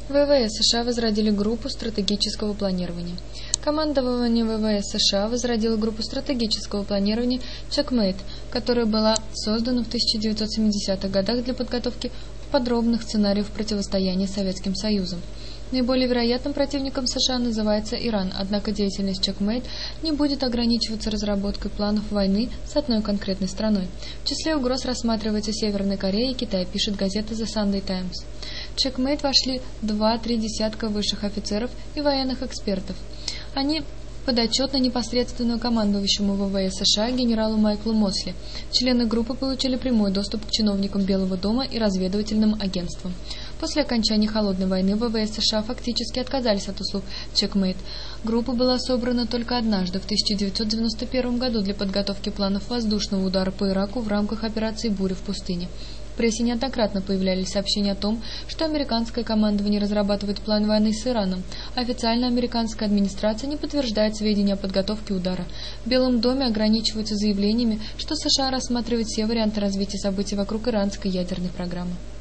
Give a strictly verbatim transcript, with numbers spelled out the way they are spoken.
ВВС США возродили группу стратегического планирования. Командование ВВС США возродило группу стратегического планирования Checkmate, которая была создана в тысяча девятьсот семидесятых годах для подготовки подробных сценариев противостояния с Советским Союзом. Наиболее вероятным противником США называется Иран, однако деятельность Checkmate не будет ограничиваться разработкой планов войны с одной конкретной страной. В числе угроз рассматривается Северная Корея и Китай, пишет газета The Sunday Times. В Checkmate вошли два-три десятка высших офицеров и военных экспертов. Они подотчетны непосредственно командующему ВВС США генералу Майклу Мосли. Члены группы получили прямой доступ к чиновникам Белого дома и разведывательным агентствам. После окончания Холодной войны ВВС США фактически отказались от услуг Checkmate. Группа была собрана только однажды, в тысяча девятьсот девяносто первом году, для подготовки планов воздушного удара по Ираку в рамках операции «Буря в пустыне». В прессе неоднократно появлялись сообщения о том, что американское командование разрабатывает план войны с Ираном. Официально американская администрация не подтверждает сведения о подготовке удара. В Белом доме ограничиваются заявлениями, что США рассматривает все варианты развития событий вокруг иранской ядерной программы.